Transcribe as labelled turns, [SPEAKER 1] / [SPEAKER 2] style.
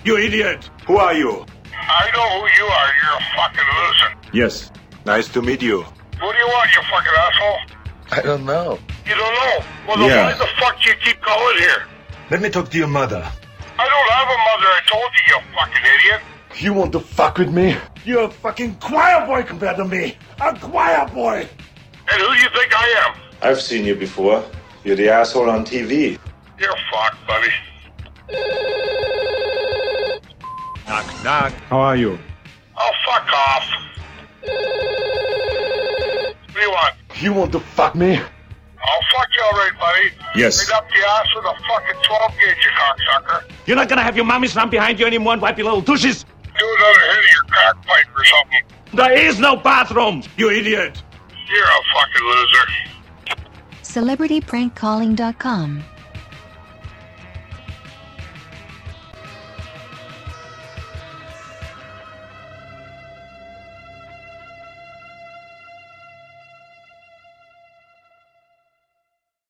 [SPEAKER 1] you idiot.
[SPEAKER 2] Who are you?
[SPEAKER 3] I know who you are. You're a fucking loser.
[SPEAKER 1] Yes.
[SPEAKER 2] Nice to meet you.
[SPEAKER 3] What do you want, you fucking asshole?
[SPEAKER 4] I don't know.
[SPEAKER 3] You don't know? Well, then
[SPEAKER 1] Yeah.
[SPEAKER 3] why the fuck do you keep calling here?
[SPEAKER 4] Let me talk to your mother.
[SPEAKER 3] I don't have a mother, I told you, you fucking idiot.
[SPEAKER 1] You want to fuck with me? You're a fucking choir boy compared to me. A choir boy.
[SPEAKER 3] And who do you think I am?
[SPEAKER 2] I've seen you before. You're the asshole on TV.
[SPEAKER 3] You're fucked, buddy.
[SPEAKER 1] Knock, knock. How are you?
[SPEAKER 3] Oh, fuck off. What do you want?
[SPEAKER 1] You want to fuck me?
[SPEAKER 3] I'll fuck you all right, buddy.
[SPEAKER 1] Yes.
[SPEAKER 3] Straight up the ass with a fucking 12 gauge, you cocksucker.
[SPEAKER 1] You're not gonna have your mommy slam behind you anymore and wipe your little douches?
[SPEAKER 3] Do another hit of your crack pipe or something.
[SPEAKER 1] There is no bathroom, you idiot.
[SPEAKER 3] You're a fucking loser.
[SPEAKER 5] CelebrityPrankCalling.com